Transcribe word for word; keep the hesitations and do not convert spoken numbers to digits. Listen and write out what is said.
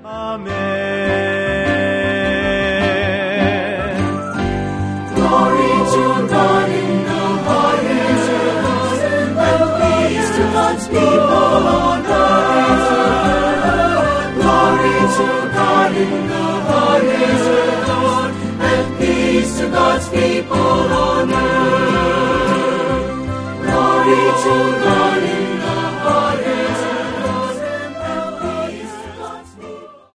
Amen. Glory to God in the highest, and peace to God's people on earth. Glory to God in the highest, and peace to God's people on earth. Glory to God.